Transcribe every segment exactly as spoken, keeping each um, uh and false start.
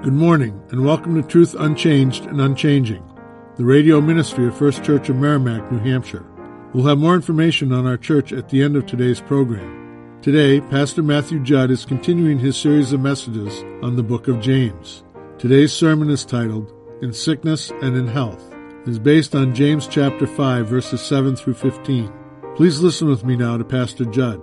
Good morning, and welcome to Truth Unchanged and Unchanging, the radio ministry of First Church of Merrimack, New Hampshire. We'll have more information on our church at the end of today's program. Today, Pastor Matthew Judd is continuing his series of messages on the book of James. Today's sermon is titled, In Sickness and in Health. It is based on James chapter five, verses seven through fifteen. Please listen with me now to Pastor Judd.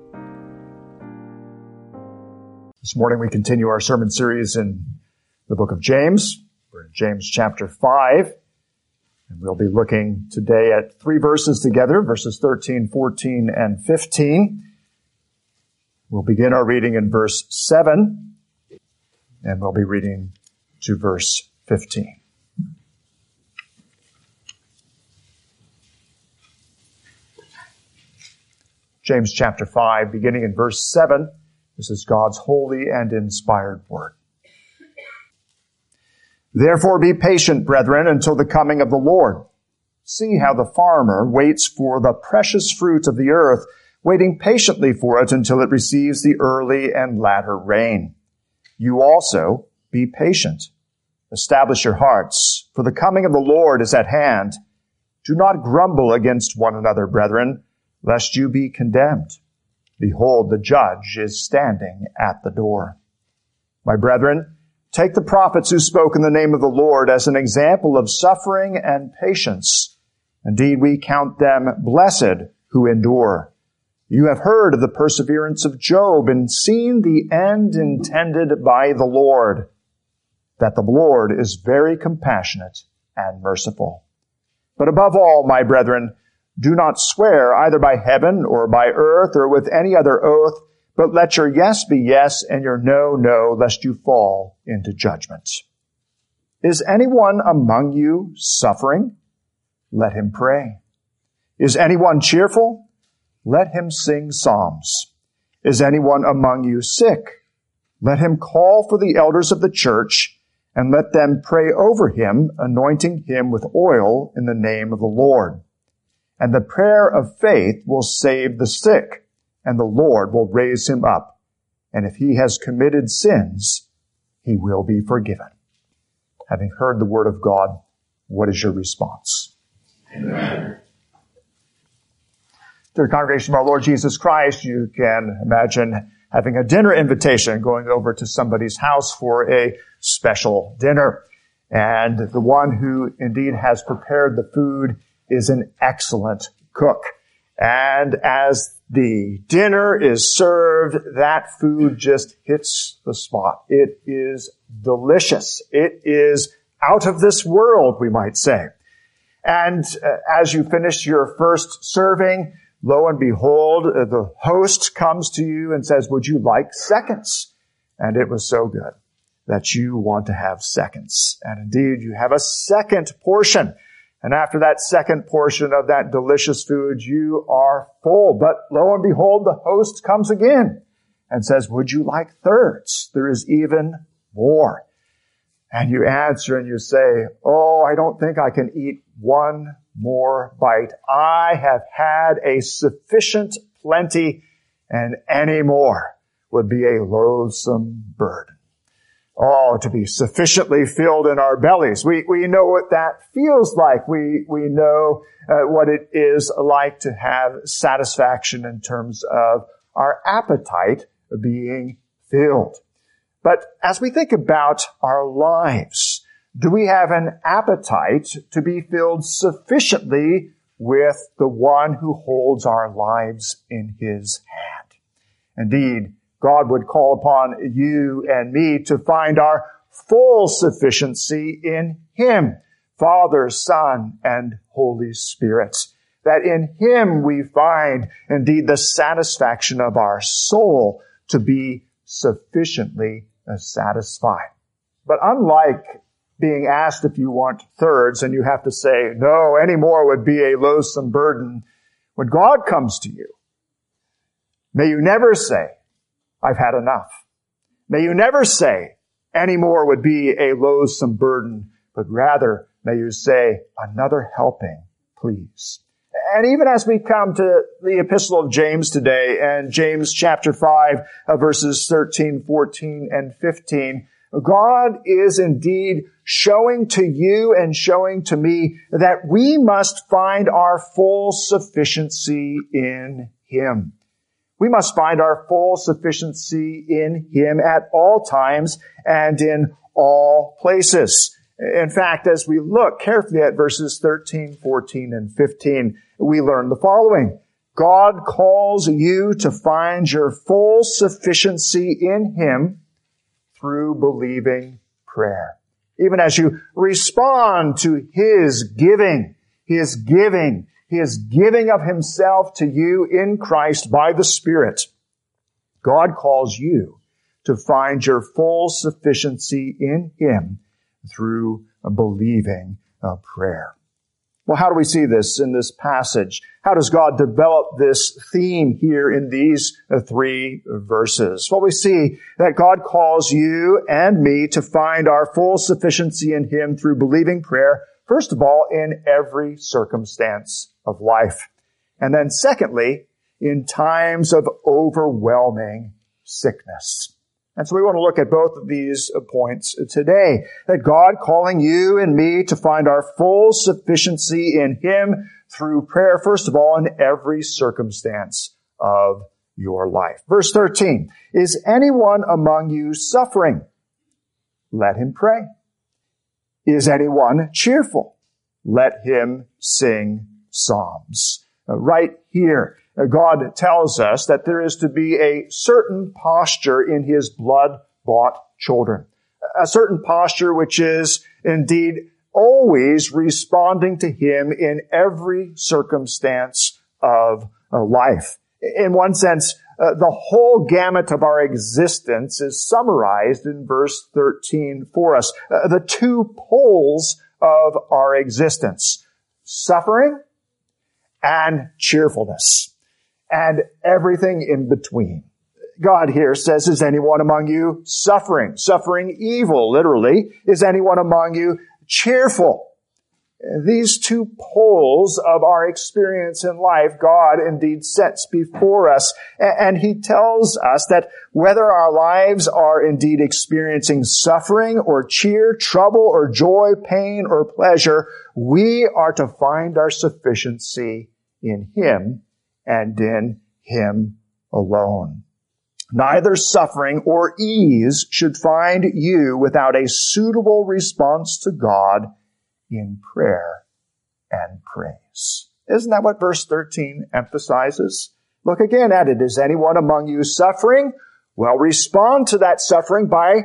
This morning we continue our sermon series in the book of James. We're in James chapter five, and we'll be looking today at three verses together, verses thirteen, fourteen, and fifteen. We'll begin our reading in verse seven, and we'll be reading to verse fifteen. James chapter five, beginning in verse seven. This is God's holy and inspired word. Therefore be patient, brethren, until the coming of the Lord. See how the farmer waits for the precious fruit of the earth, waiting patiently for it until it receives the early and latter rain. You also be patient. Establish your hearts, for the coming of the Lord is at hand. Do not grumble against one another, brethren, lest you be condemned. Behold, the judge is standing at the door. My brethren, take the prophets who spoke in the name of the Lord as an example of suffering and patience. Indeed, we count them blessed who endure. You have heard of the perseverance of Job and seen the end intended by the Lord, that the Lord is very compassionate and merciful. But above all, my brethren, do not swear either by heaven or by earth or with any other oath, but let your yes be yes and your no, no, lest you fall into judgment. Is anyone among you suffering? Let him pray. Is anyone cheerful? Let him sing psalms. Is anyone among you sick? Let him call for the elders of the church and let them pray over him, anointing him with oil in the name of the Lord. And the prayer of faith will save the sick, and the Lord will raise him up. And if he has committed sins, he will be forgiven. Having heard the word of God, what is your response? Amen. Dear congregation of our Lord Jesus Christ, you can imagine having a dinner invitation, going over to somebody's house for a special dinner. And the one who indeed has prepared the food is an excellent cook. And as the dinner is served, that food just hits the spot. It is delicious. It is out of this world, we might say. And uh, as you finish your first serving, lo and behold, uh, the host comes to you and says, would you like seconds? And it was so good that you want to have seconds. And indeed, you have a second portion. And after that second portion of that delicious food, you are full. But lo and behold, the host comes again and says, would you like thirds? There is even more. And you answer and you say, oh, I don't think I can eat one more bite. I have had a sufficient plenty, and any more would be a loathsome burden. Oh, to be sufficiently filled in our bellies. We, we know what that feels like. We, we know uh, what it is like to have satisfaction in terms of our appetite being filled. But as we think about our lives, do we have an appetite to be filled sufficiently with the one who holds our lives in his hand? Indeed, God would call upon you and me to find our full sufficiency in him, Father, Son, and Holy Spirit. That in him we find indeed the satisfaction of our soul to be sufficiently satisfied. But unlike being asked if you want thirds and you have to say, no, any more would be a loathsome burden, when God comes to you, may you never say, I've had enough. May you never say, any more would be a loathsome burden, but rather may you say, another helping, please. And even as we come to the epistle of James today, and James chapter five, uh, verses thirteen, fourteen, and fifteen, God is indeed showing to you and showing to me that we must find our full sufficiency in Him. We must find our full sufficiency in Him at all times and in all places. In fact, as we look carefully at verses thirteen, fourteen, and fifteen, we learn the following. God calls you to find your full sufficiency in Him through believing prayer. Even as you respond to His giving, His giving, His giving of Himself to you in Christ by the Spirit, God calls you to find your full sufficiency in Him through a believing uh, prayer. Well, how do we see this in this passage? How does God develop this theme here in these uh, three verses? Well, we see that God calls you and me to find our full sufficiency in Him through believing prayer, first of all, in every circumstance of life. And then secondly, in times of overwhelming sickness. And so we want to look at both of these points today. That God calling you and me to find our full sufficiency in Him through prayer, first of all, in every circumstance of your life. Verse thirteen, is anyone among you suffering? Let him pray. Is anyone cheerful? Let him sing psalms. Uh, right here, God tells us that there is to be a certain posture in His blood-bought children. A certain posture which is indeed always responding to Him in every circumstance of life. In one sense, uh, the whole gamut of our existence is summarized in verse thirteen for us. Uh, the two poles of our existence, suffering and cheerfulness. And everything in between. God here says, is anyone among you suffering? Suffering evil, literally. Is anyone among you cheerful? These two poles of our experience in life, God indeed sets before us. And He tells us that whether our lives are indeed experiencing suffering or cheer, trouble or joy, pain or pleasure, we are to find our sufficiency in Him and in Him alone. Neither suffering or ease should find you without a suitable response to God in prayer and praise. Isn't that what verse thirteen emphasizes? Look again at it. Is anyone among you suffering? Well, respond to that suffering by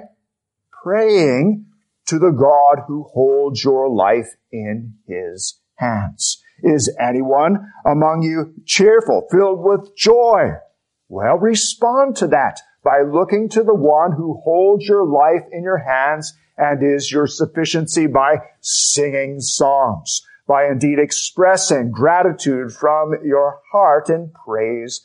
praying to the God who holds your life in His hands. Is anyone among you cheerful, filled with joy? Well, respond to that by looking to the one who holds your life in your hands and is your sufficiency by singing psalms, by indeed expressing gratitude from your heart in praise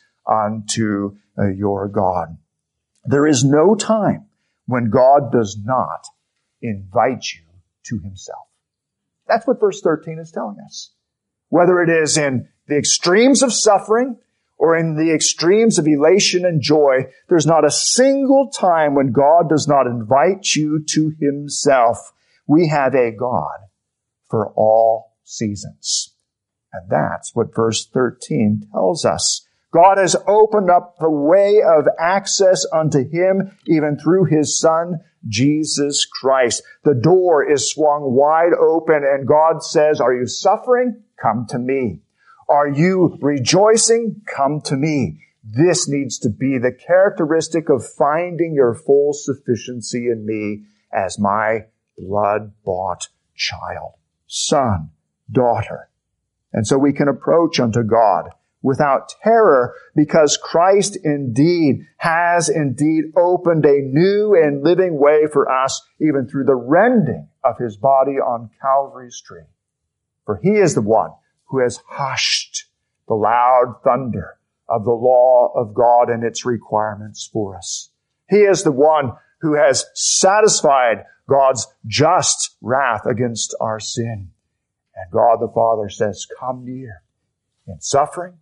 unto uh, your God. There is no time when God does not invite you to Himself. That's what verse thirteen is telling us. Whether it is in the extremes of suffering or in the extremes of elation and joy, there's not a single time when God does not invite you to Himself. We have a God for all seasons. And that's what verse thirteen tells us. God has opened up the way of access unto Him even through His Son, Jesus Christ. The door is swung wide open and God says, are you suffering? Come to me. Are you rejoicing? Come to me. This needs to be the characteristic of finding your full sufficiency in me as my blood-bought child, son, daughter. And so we can approach unto God without terror because Christ indeed has indeed opened a new and living way for us even through the rending of His body on Calvary's tree. For He is the one who has hushed the loud thunder of the law of God and its requirements for us. He is the one who has satisfied God's just wrath against our sin. And God the Father says, come near in suffering,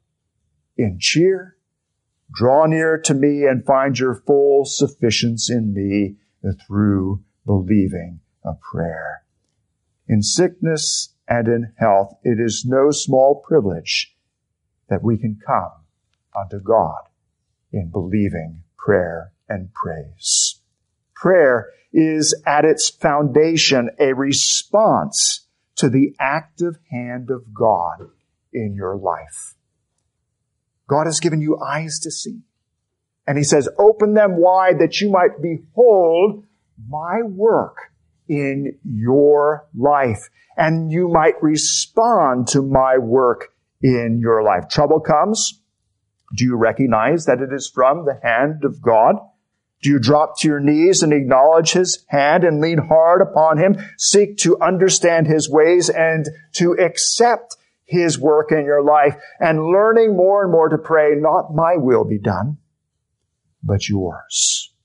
in cheer, draw near to me and find your full sufficiency in me through believing a prayer. In sickness and in health, it is no small privilege that we can come unto God in believing prayer and praise. Prayer is at its foundation a response to the active hand of God in your life. God has given you eyes to see. And he says, open them wide that you might behold my work in your life. And you might respond to my work in your life. Trouble comes. Do you recognize that it is from the hand of God? Do you drop to your knees and acknowledge his hand and lean hard upon him? Seek to understand his ways and to accept his work in your life, and learning more and more to pray, not my will be done, but yours.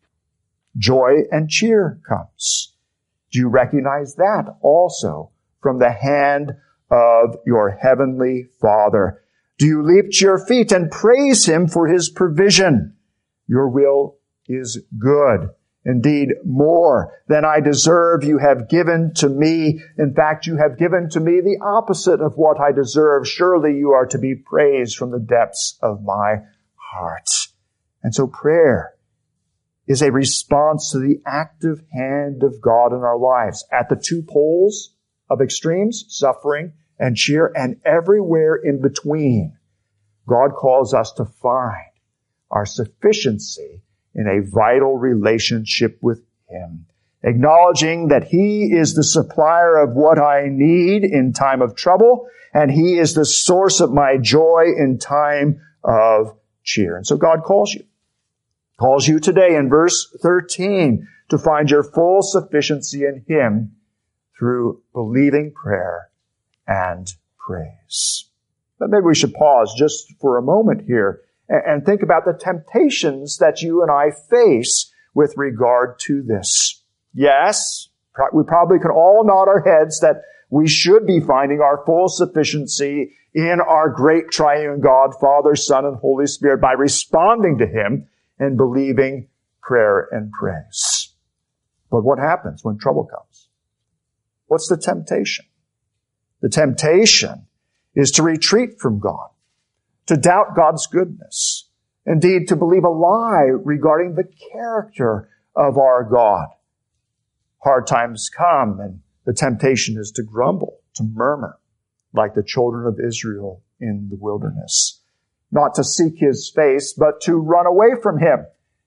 Joy and cheer comes. Do you recognize that also from the hand of your heavenly Father? Do you leap to your feet and praise him for his provision? Your will is good. Indeed, more than I deserve you have given to me. In fact, you have given to me the opposite of what I deserve. Surely you are to be praised from the depths of my heart. And so prayer is a response to the active hand of God in our lives at the two poles of extremes, suffering and cheer, and everywhere in between. God calls us to find our sufficiency in a vital relationship with him, acknowledging that he is the supplier of what I need in time of trouble, and he is the source of my joy in time of cheer. And so God calls you, calls you today in verse thirteen to find your full sufficiency in him through believing prayer and praise. But maybe we should pause just for a moment here and think about the temptations that you and I face with regard to this. Yes, we probably can all nod our heads that we should be finding our full sufficiency in our great triune God, Father, Son, and Holy Spirit by responding to him and believing prayer and praise. But what happens when trouble comes? What's the temptation? The temptation is to retreat from God, to doubt God's goodness, indeed to believe a lie regarding the character of our God. Hard times come and the temptation is to grumble, to murmur, like the children of Israel in the wilderness. Not to seek his face, but to run away from him.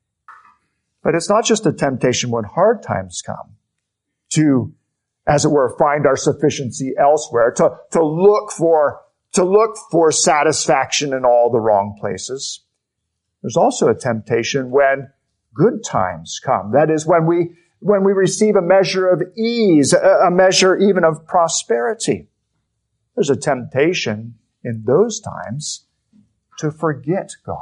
But it's not just a temptation when hard times come to, as it were, find our sufficiency elsewhere, to, to look for to look for satisfaction in all the wrong places. There's also a temptation when good times come. That is, when we, when we receive a measure of ease, a, a measure even of prosperity. There's a temptation in those times to forget God.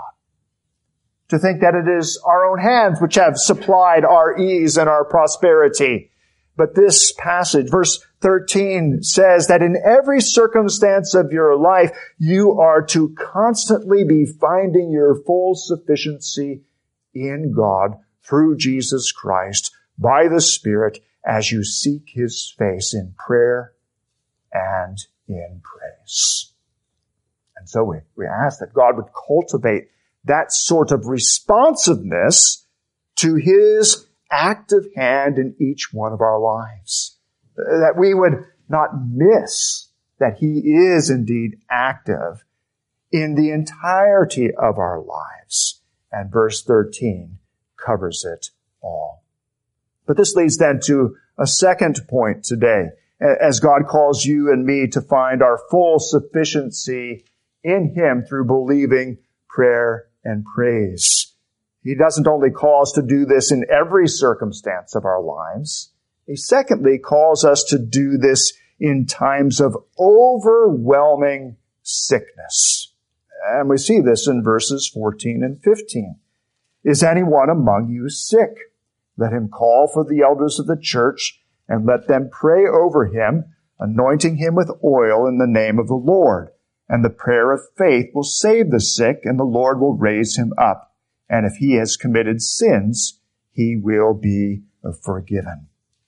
To think that it is our own hands which have supplied our ease and our prosperity. But this passage, verse thirteen, says that in every circumstance of your life, you are to constantly be finding your full sufficiency in God through Jesus Christ by the Spirit as you seek his face in prayer and in praise. And so we, we ask that God would cultivate that sort of responsiveness to his active hand in each one of our lives. That we would not miss that he is indeed active in the entirety of our lives. And verse thirteen covers it all. But this leads then to a second point today, as God calls you and me to find our full sufficiency in him through believing prayer and praise. He doesn't only call us to do this in every circumstance of our lives. He secondly calls us to do this in times of overwhelming sickness. And we see this in verses fourteen and fifteen. Is anyone among you sick? Let him call for the elders of the church and let them pray over him, anointing him with oil in the name of the Lord. And the prayer of faith will save the sick, and the Lord will raise him up. And if he has committed sins, he will be forgiven.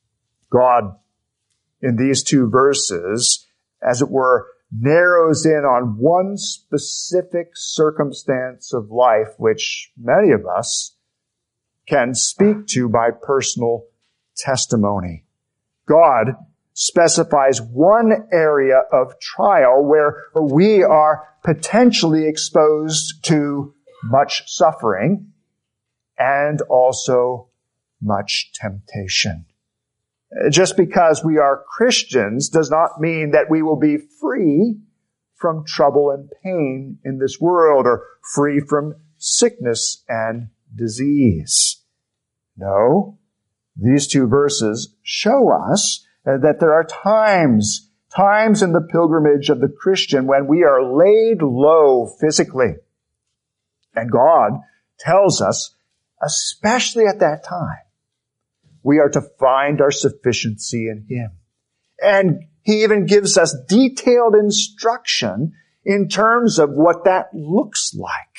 God, in these two verses, as it were, narrows in on one specific circumstance of life, which many of us can speak to by personal testimony. God specifies one area of trial where we are potentially exposed to much suffering and also much temptation. Just because we are Christians does not mean that we will be free from trouble and pain in this world or free from sickness and disease. No, these two verses show us that there are times, times in the pilgrimage of the Christian when we are laid low physically. And God tells us, especially at that time, we are to find our sufficiency in Him. And He even gives us detailed instruction in terms of what that looks like.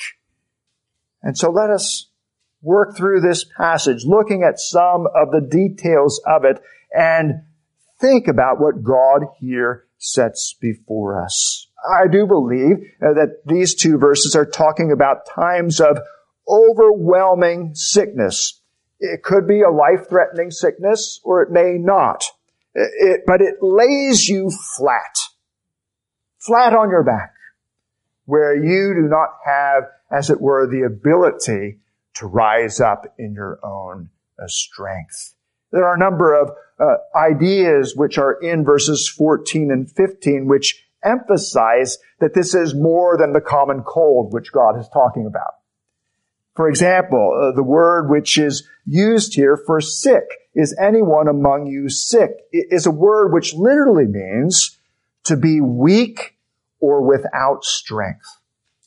And so let us work through this passage, looking at some of the details of it, and think about what God here sets before us. I do believe that these two verses are talking about times of overwhelming sickness. It could be a life-threatening sickness, or it may not. It, but it lays you flat, flat on your back, where you do not have, as it were, the ability to rise up in your own uh, strength. There are a number of uh, ideas which are in verses fourteen and fifteen, which emphasize that this is more than the common cold which God is talking about. For example, uh, the word which is used here for sick, is anyone among you sick, is a word which literally means to be weak or without strength.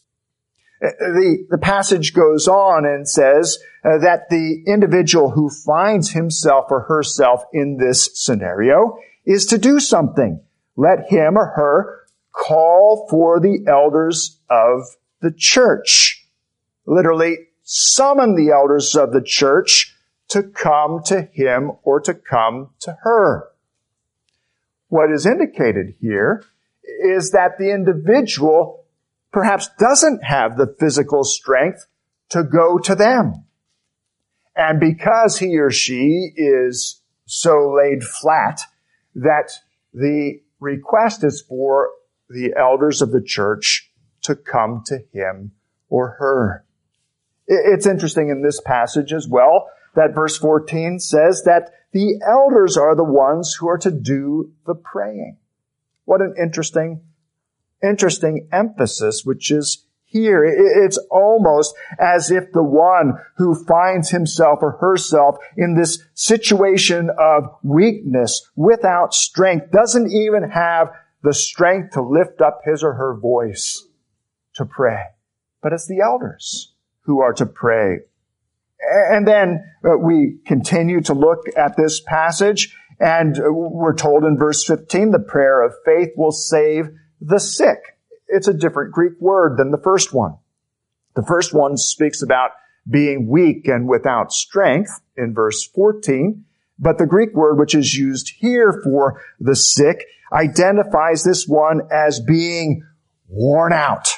The, the passage goes on and says uh, that the individual who finds himself or herself in this scenario is to do something. Let him or her call for the elders of the church. Literally, summon the elders of the church to come to him or to come to her. What is indicated here is that the individual perhaps doesn't have the physical strength to go to them. And because he or she is so laid flat, that the request is for the elders of the church to come to him or her. It's interesting in this passage as well that verse fourteen says that the elders are the ones who are to do the praying. What an interesting, interesting emphasis which is here. It's almost as if the one who finds himself or herself in this situation of weakness, without strength, doesn't even have the strength to lift up his or her voice to pray. But it's the elders who are to pray. And then uh, we continue to look at this passage, and we're told in verse fifteen, the prayer of faith will save the sick. It's a different Greek word than the first one. The first one speaks about being weak and without strength in verse fourteen, but the Greek word which is used here for the sick identifies this one as being worn out.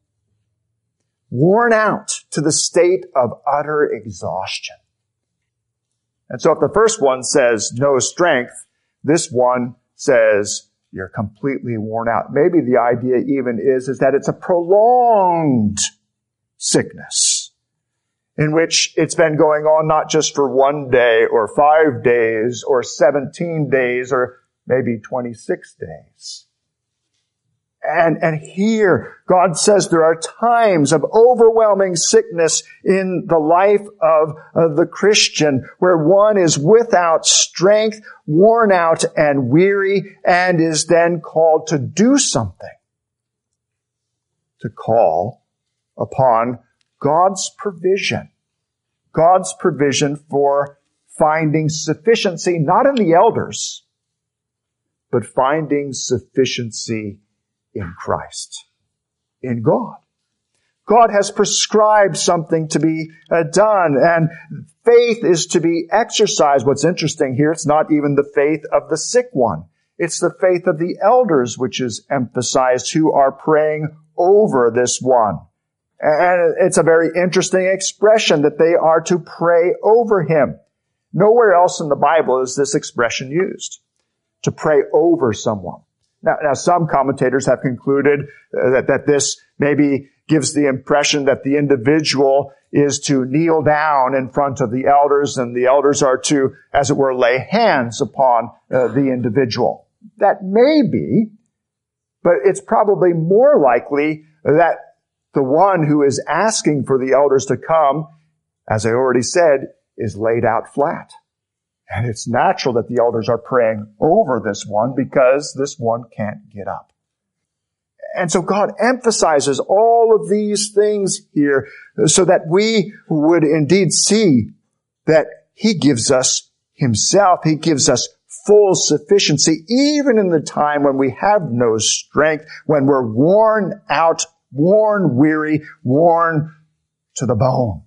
Worn out to the state of utter exhaustion. And so if the first one says no strength, this one says you're completely worn out. Maybe the idea even is, is that it's a prolonged sickness in which it's been going on not just for one day or five days or seventeen days or maybe twenty-six days. And, and here, God says there are times of overwhelming sickness in the life of, of the Christian where one is without strength, worn out and weary, and is then called to do something. To call upon God's provision. God's provision for finding sufficiency, not in the elders, but finding sufficiency in Christ, in God. God has prescribed something to be uh, done, and faith is to be exercised. What's interesting here, it's not even the faith of the sick one. It's the faith of the elders which is emphasized, who are praying over this one. And it's a very interesting expression that they are to pray over him. Nowhere else in the Bible is this expression used, to pray over someone. Now, now some commentators have concluded uh, that, that this maybe gives the impression that the individual is to kneel down in front of the elders, and the elders are to, as it were, lay hands upon uh, the individual. That may be, but it's probably more likely that the one who is asking for the elders to come, as I already said, is laid out flat. And it's natural that the elders are praying over this one because this one can't get up. And so God emphasizes all of these things here so that we would indeed see that he gives us himself. He gives us full sufficiency, even in the time when we have no strength, when we're worn out, worn weary, worn to the bone.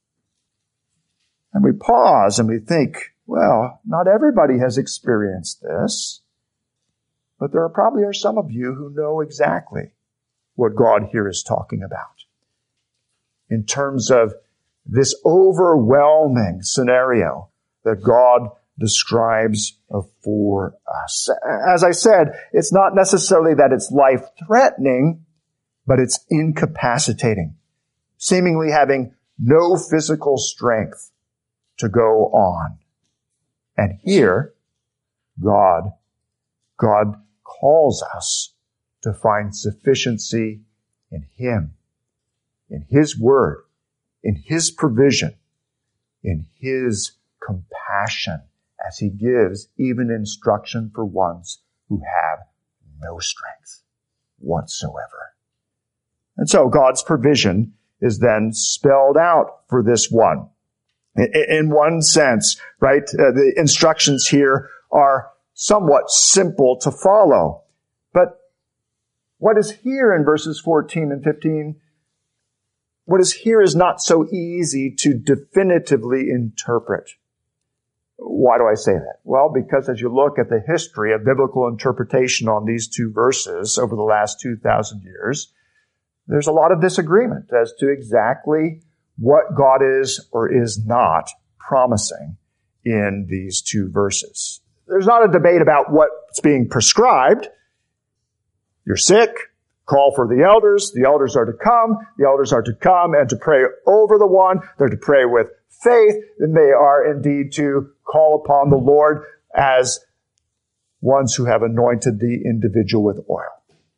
And we pause and we think, well, not everybody has experienced this, but there are probably are some of you who know exactly what God here is talking about in terms of this overwhelming scenario that God describes for us. As I said, it's not necessarily that it's life-threatening, but it's incapacitating, seemingly having no physical strength to go on. And here, God, God calls us to find sufficiency in him, in his word, in his provision, in his compassion, as he gives even instruction for ones who have no strength whatsoever. And so God's provision is then spelled out for this one. In one sense, right, uh, the instructions here are somewhat simple to follow. But what is here in verses fourteen and fifteen, what is here is not so easy to definitively interpret. Why do I say that? Well, because as you look at the history of biblical interpretation on these two verses over the last two thousand years, there's a lot of disagreement as to exactly what God is or is not promising in these two verses. There's not a debate about what's being prescribed. You're sick, call for the elders. The elders are to come. The elders are to come and to pray over the one. They're to pray with faith. And they are indeed to call upon the Lord as ones who have anointed the individual with oil.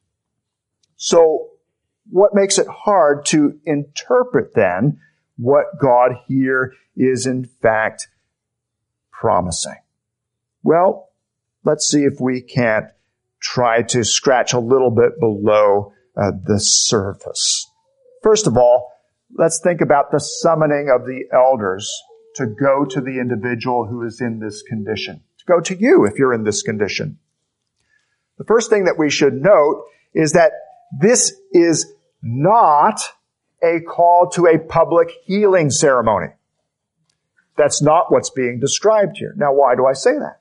So what makes it hard to interpret then what God here is in fact promising? Well, let's see if we can't try to scratch a little bit below uh, the surface. First of all, let's think about the summoning of the elders to go to the individual who is in this condition, to go to you if you're in this condition. The first thing that we should note is that this is not a call to a public healing ceremony. That's not what's being described here. Now, why do I say that?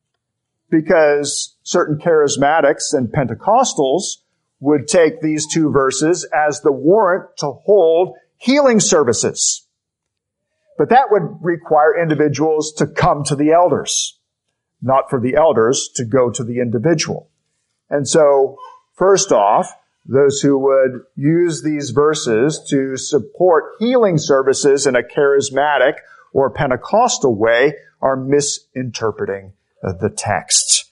Because certain charismatics and Pentecostals would take these two verses as the warrant to hold healing services. But that would require individuals to come to the elders, not for the elders to go to the individual. And so, first off, those who would use these verses to support healing services in a charismatic or Pentecostal way are misinterpreting the text.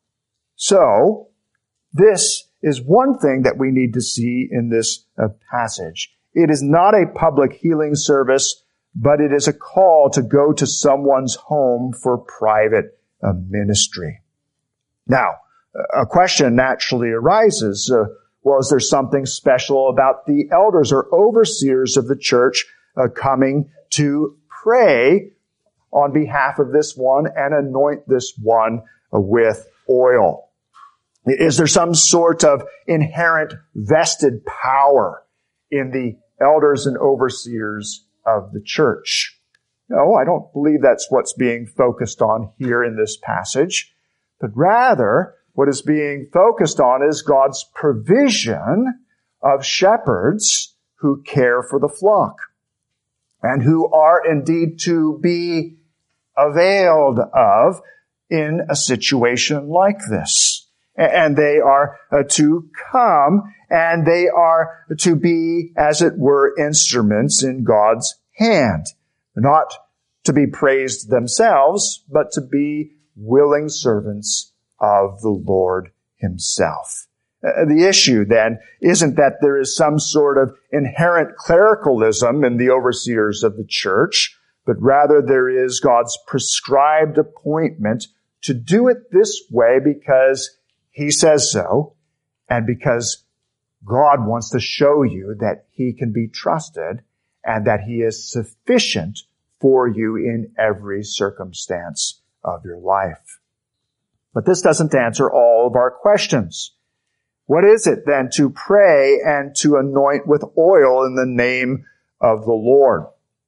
So, this is one thing that we need to see in this uh, passage. It is not a public healing service, but it is a call to go to someone's home for private uh, ministry. Now, a question naturally arises. Uh, well, is there something special about the elders or overseers of the church uh, coming to pray on behalf of this one and anoint this one uh, with oil? Is there some sort of inherent vested power in the elders and overseers of the church. No, I don't believe that's what's being focused on here in this passage, but rather what is being focused on is God's provision of shepherds who care for the flock and who are indeed to be availed of in a situation like this. And they are to come and they are to be, as it were, instruments in God's hand. Not to be praised themselves, but to be willing servants of the Lord Himself. Uh, the issue then isn't that there is some sort of inherent clericalism in the overseers of the church, but rather there is God's prescribed appointment to do it this way because He says so, and because God wants to show you that He can be trusted and that He is sufficient for you in every circumstance of your life. But this doesn't answer all of our questions. What is it then to pray and to anoint with oil in the name of the Lord?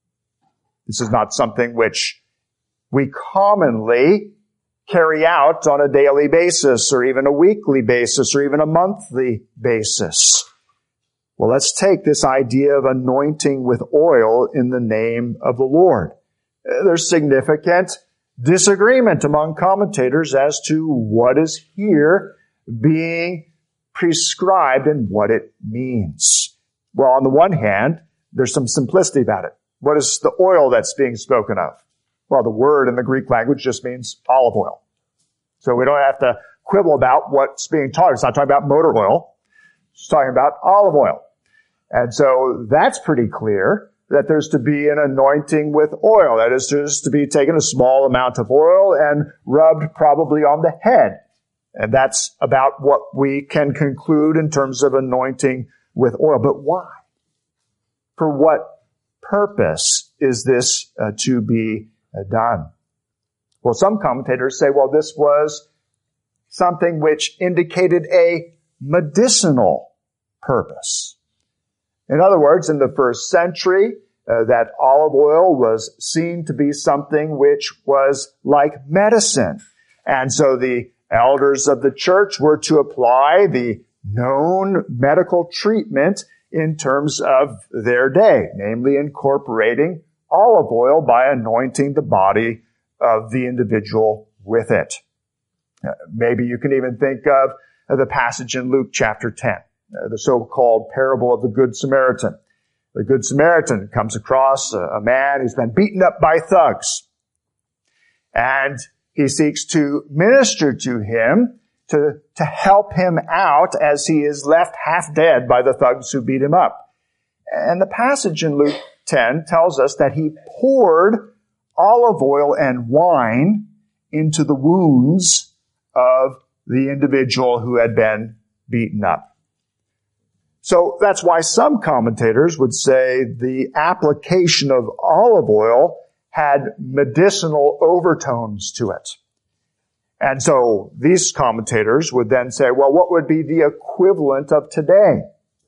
This is not something which we commonly carry out on a daily basis or even a weekly basis or even a monthly basis. Well, let's take this idea of anointing with oil in the name of the Lord. There's significant disagreement among commentators as to what is here being prescribed and what it means. Well, on the one hand, there's some simplicity about it. What is the oil that's being spoken of? Well, the word in the Greek language just means olive oil. So we don't have to quibble about what's being taught. It's not talking about motor oil. It's talking about olive oil. And so that's pretty clear that there's to be an anointing with oil. That is just to be taken a small amount of oil and rubbed probably on the head. And that's about what we can conclude in terms of anointing with oil. But why? For what purpose is this uh, to be uh, done? Well, some commentators say, well, this was something which indicated a medicinal purpose. In other words, in the first century, uh, that olive oil was seen to be something which was like medicine. And so the elders of the church were to apply the known medical treatment in terms of their day, namely incorporating olive oil by anointing the body of the individual with it. Uh, maybe you can even think of uh, the passage in Luke chapter ten. Uh, the so-called parable of the Good Samaritan. The Good Samaritan comes across a, a man who's been beaten up by thugs. And he seeks to minister to him, to, to help him out as he is left half dead by the thugs who beat him up. And the passage in Luke ten tells us that he poured olive oil and wine into the wounds of the individual who had been beaten up. So that's why some commentators would say the application of olive oil had medicinal overtones to it. And so these commentators would then say, well, what would be the equivalent of today?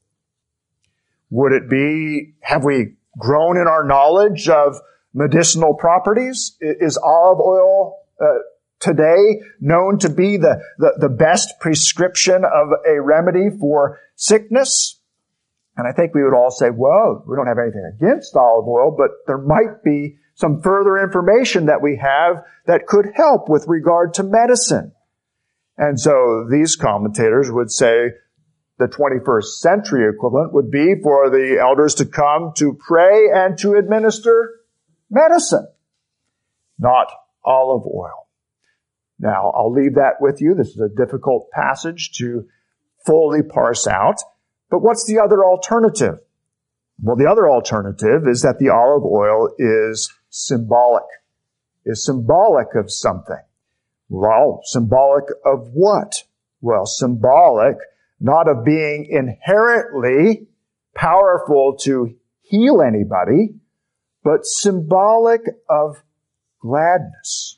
Would it be, have we grown in our knowledge of medicinal properties? Is olive oil uh, today known to be the, the, the best prescription of a remedy for sickness? And I think we would all say, well, we don't have anything against olive oil, but there might be some further information that we have that could help with regard to medicine. And so these commentators would say the twenty-first century equivalent would be for the elders to come to pray and to administer medicine, not olive oil. Now, I'll leave that with you. This is a difficult passage to fully parse out. But what's the other alternative? Well, the other alternative is that the olive oil is symbolic, is symbolic of something. Well, symbolic of what? Well, symbolic not of being inherently powerful to heal anybody, but symbolic of gladness,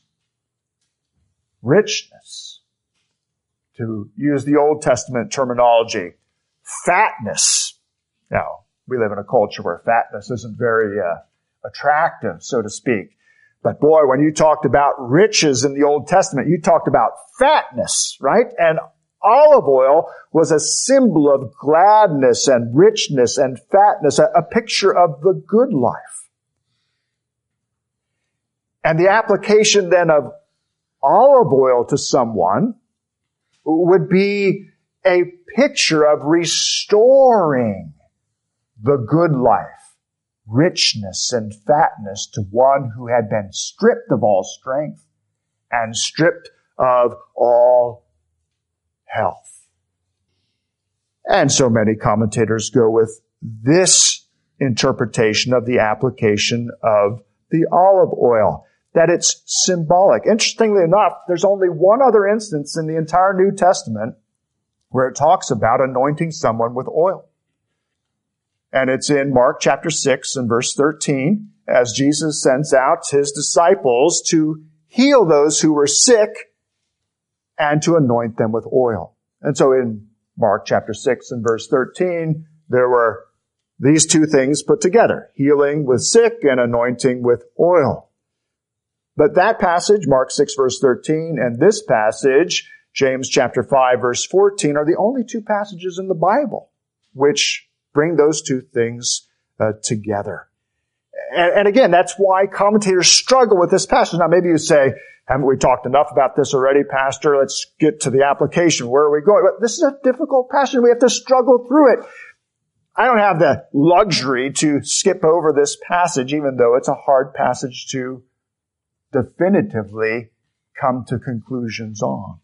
richness, to use the Old Testament terminology, fatness. Now, We live in a culture where fatness isn't very uh, attractive, so to speak. But boy, when you talked about riches in the Old Testament, you talked about fatness, right? And olive oil was a symbol of gladness and richness and fatness, a, a picture of the good life. And the application then of olive oil to someone would be a picture of restoring the good life, richness and fatness to one who had been stripped of all strength and stripped of all health. And so many commentators go with this interpretation of the application of the olive oil, that it's symbolic. Interestingly enough, there's only one other instance in the entire New Testament where it talks about anointing someone with oil. And it's in Mark chapter six and verse thirteen, as Jesus sends out his disciples to heal those who were sick and to anoint them with oil. And so in Mark chapter six and verse thirteen, there were these two things put together, healing with sick and anointing with oil. But that passage, Mark six verse thirteen, and this passage, James chapter five verse fourteen, are the only two passages in the Bible which bring those two things uh, together. And, and again, that's why commentators struggle with this passage. Now maybe you say, haven't we talked enough about this already, Pastor? Let's get to the application. Where are we going? But this is a difficult passage. We have to struggle through it. I don't have the luxury to skip over this passage, even though it's a hard passage to definitively come to conclusions on.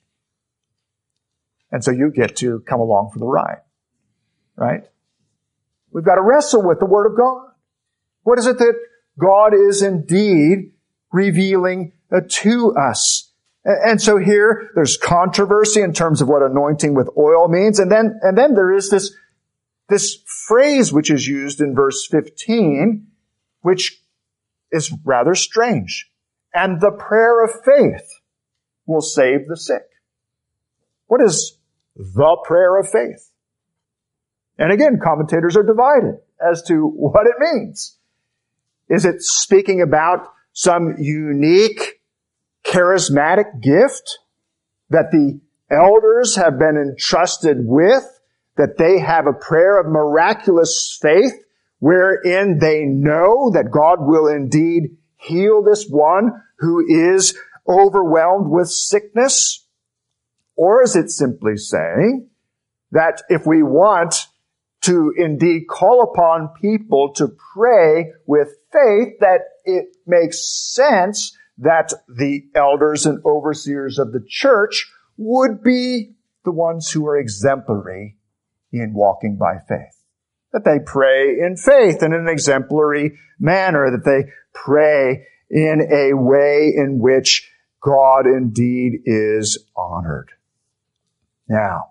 And so you get to come along for the ride, right? We've got to wrestle with the Word of God. What is it that God is indeed revealing uh, to us? And, and so here, there's controversy in terms of what anointing with oil means. And then, and then there is this, this phrase which is used in verse fifteen, which is rather strange. And the prayer of faith will save the sick. What is the prayer of faith? And again, commentators are divided as to what it means. Is it speaking about some unique, charismatic gift that the elders have been entrusted with, that they have a prayer of miraculous faith wherein they know that God will indeed heal this one who is overwhelmed with sickness? Or is it simply saying that if we want to indeed call upon people to pray with faith, that it makes sense that the elders and overseers of the church would be the ones who are exemplary in walking by faith? That they pray in faith in an exemplary manner, that they pray in a way in which God indeed is honored. Now,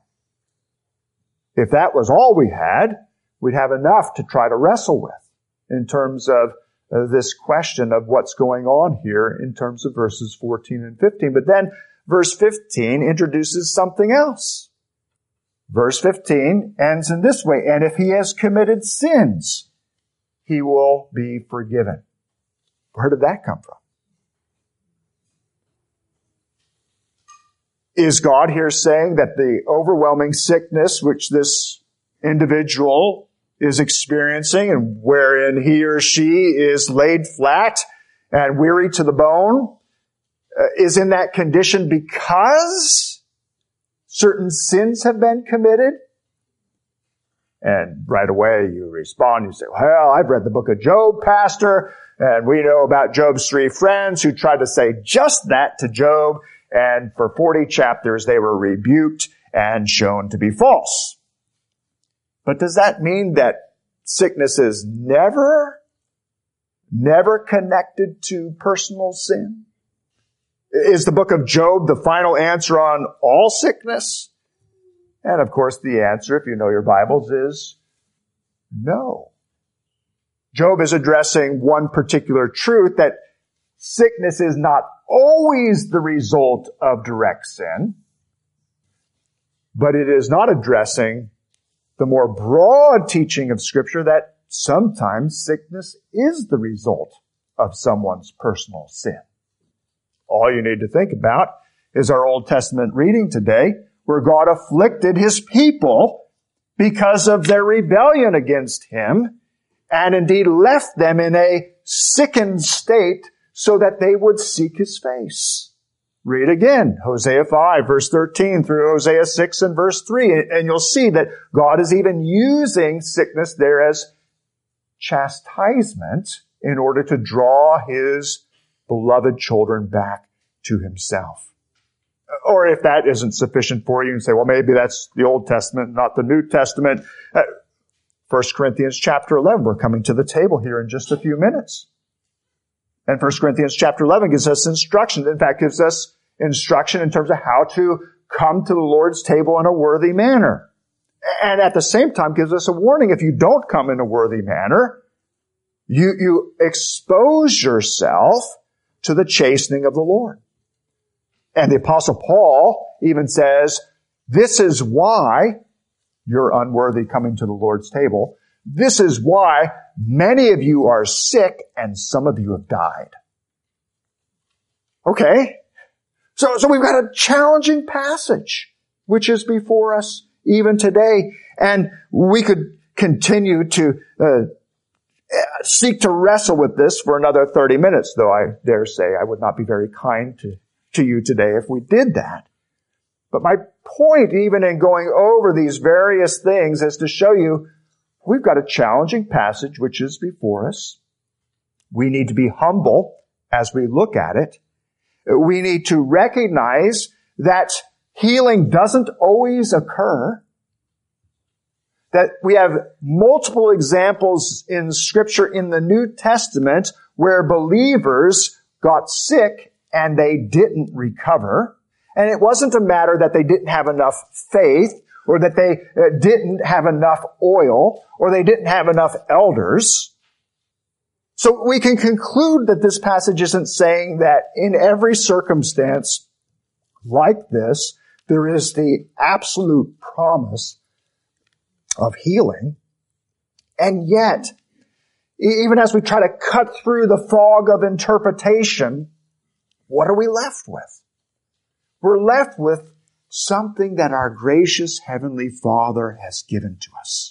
if that was all we had, we'd have enough to try to wrestle with in terms of uh, this question of what's going on here in terms of verses fourteen and fifteen. But then verse fifteen introduces something else. Verse fifteen ends in this way, and if he has committed sins, he will be forgiven. Where did that come from? Is God here saying that the overwhelming sickness which this individual is experiencing and wherein he or she is laid flat and weary to the bone uh, is in that condition because certain sins have been committed? And right away you respond, you say, well, I've read the book of Job, Pastor, and we know about Job's three friends who tried to say just that to Job. And for forty chapters, they were rebuked and shown to be false. But does that mean that sickness is never, never connected to personal sin? Is the book of Job the final answer on all sickness? And of course, the answer, if you know your Bibles, is no. Job is addressing one particular truth, that sickness is not always the result of direct sin, but it is not addressing the more broad teaching of Scripture that sometimes sickness is the result of someone's personal sin. All you need to think about is our Old Testament reading today, where God afflicted his people because of their rebellion against him, and indeed left them in a sickened state so that they would seek his face. Read again, Hosea five, verse thirteen, through Hosea six and verse three, and you'll see that God is even using sickness there as chastisement in order to draw his beloved children back to himself. Or if that isn't sufficient for you, you can say, well, maybe that's the Old Testament, not the New Testament. Uh, First Corinthians chapter eleven, we're coming to the table here in just a few minutes. And First Corinthians chapter eleven gives us instruction. In fact, gives us instruction in terms of how to come to the Lord's table in a worthy manner. And at the same time gives us a warning. If you don't come in a worthy manner, you, you expose yourself to the chastening of the Lord. And the Apostle Paul even says, this is why you're unworthy coming to the Lord's table. This is why many of you are sick and some of you have died. Okay. So, so we've got a challenging passage, which is before us even today. And we could continue to uh, seek to wrestle with this for another thirty minutes, though I dare say I would not be very kind to, to you today if we did that. But my point, even in going over these various things, is to show you we've got a challenging passage which is before us. We need to be humble as we look at it. We need to recognize that healing doesn't always occur. That we have multiple examples in Scripture in the New Testament where believers got sick and they didn't recover. And it wasn't a matter that they didn't have enough faith, or that they uh, didn't have enough oil, or they didn't have enough elders. So we can conclude that this passage isn't saying that in every circumstance like this, there is the absolute promise of healing. And yet, even as we try to cut through the fog of interpretation, what are we left with? We're left with something that our gracious Heavenly Father has given to us.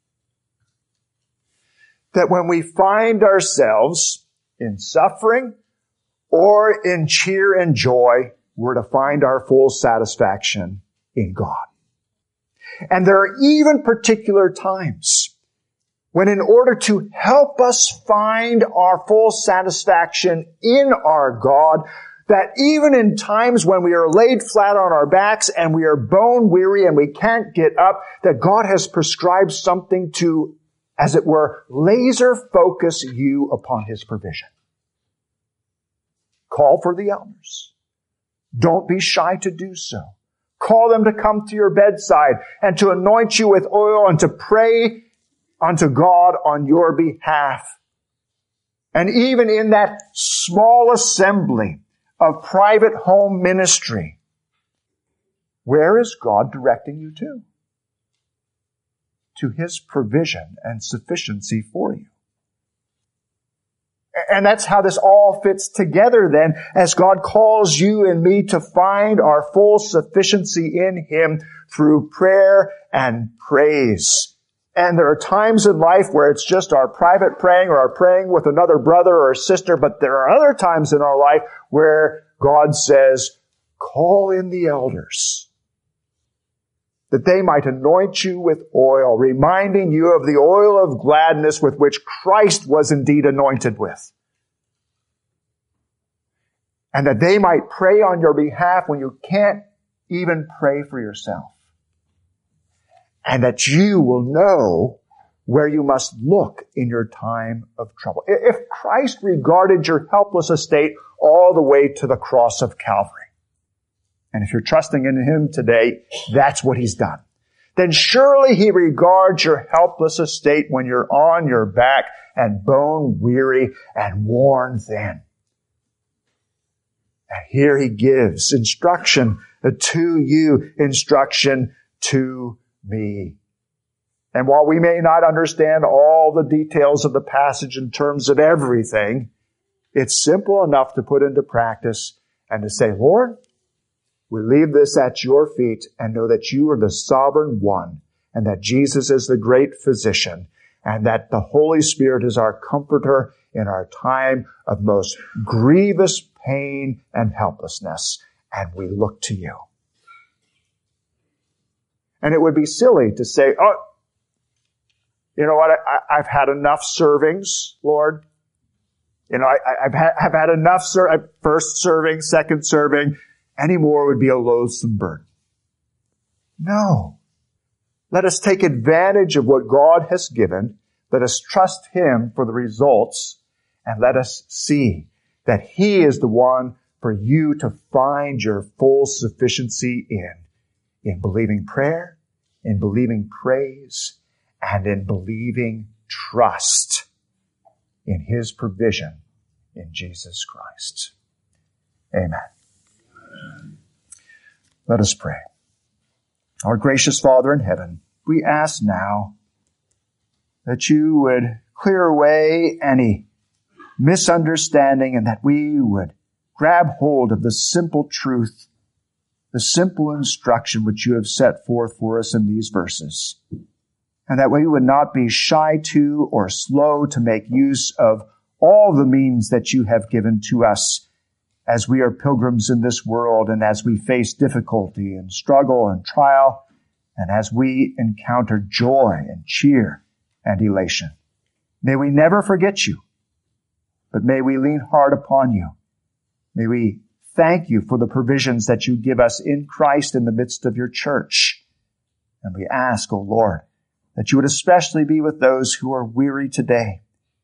That when we find ourselves in suffering or in cheer and joy, we're to find our full satisfaction in God. And there are even particular times when, in order to help us find our full satisfaction in our God, that even in times when we are laid flat on our backs and we are bone weary and we can't get up, that God has prescribed something to, as it were, laser focus you upon His provision. Call for the elders. Don't be shy to do so. Call them to come to your bedside and to anoint you with oil and to pray unto God on your behalf. And even in that small assembly of private home ministry, where is God directing you to? To His provision and sufficiency for you. And that's how this all fits together then, as God calls you and me to find our full sufficiency in Him through prayer and praise. And there are times in life where it's just our private praying or our praying with another brother or sister, but there are other times in our life where God says, call in the elders, that they might anoint you with oil, reminding you of the oil of gladness with which Christ was indeed anointed with. And that they might pray on your behalf when you can't even pray for yourself. And that you will know where you must look in your time of trouble. If Christ regarded your helpless estate all the way to the cross of Calvary, and if you're trusting in Him today, that's what He's done, then surely He regards your helpless estate when you're on your back and bone weary and worn thin. And here He gives instruction to you, instruction to me. And while we may not understand all the details of the passage in terms of everything, it's simple enough to put into practice and to say, Lord, we leave this at your feet and know that you are the sovereign one and that Jesus is the great physician and that the Holy Spirit is our comforter in our time of most grievous pain and helplessness. And we look to you. And it would be silly to say, oh, you know what, I, I've had enough servings, Lord. You know, I, I've, had, I've had enough, ser- first serving, second serving. Any more would be a loathsome burden. No. Let us take advantage of what God has given. Let us trust Him for the results. And let us see that He is the one for you to find your full sufficiency in. In believing prayer, in believing praise, and in believing trust in His provision in Jesus Christ. Amen. Let us pray. Our gracious Father in heaven, we ask now that you would clear away any misunderstanding and that we would grab hold of the simple truth, the simple instruction which you have set forth for us in these verses, and that we would not be shy to or slow to make use of all the means that you have given to us as we are pilgrims in this world and as we face difficulty and struggle and trial and as we encounter joy and cheer and elation. May we never forget you, but may we lean hard upon you. May we thank you for the provisions that you give us in Christ in the midst of your church. And we ask, O Lord, that you would especially be with those who are weary today,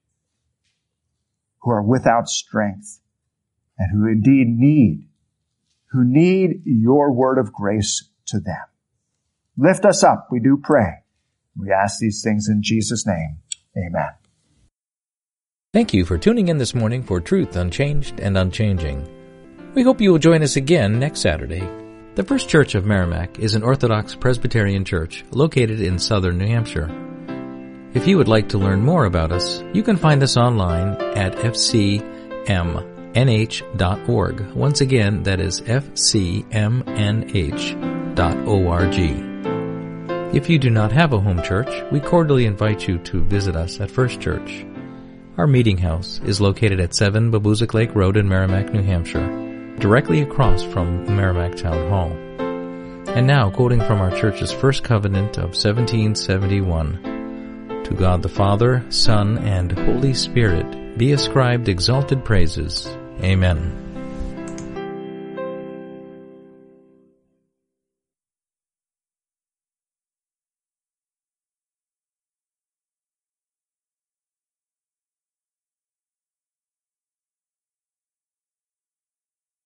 who are without strength, and who indeed need, who need your word of grace to them. Lift us up, we do pray. We ask these things in Jesus' name. Amen. Thank you for tuning in this morning for Truth Unchanged and Unchanging. We hope you will join us again next Saturday. The First Church of Merrimack is an Orthodox Presbyterian church located in southern New Hampshire. If you would like to learn more about us, you can find us online at f c m n h dot org. Once again, that is f c m n h dot org. If you do not have a home church, we cordially invite you to visit us at First Church. Our meeting house is located at seven Babuzik Lake Road in Merrimack, New Hampshire, directly across from Merrimack Town Hall. And now, quoting from our church's first covenant of seventeen seventy-one, to God the Father, Son, and Holy Spirit be ascribed exalted praises. Amen.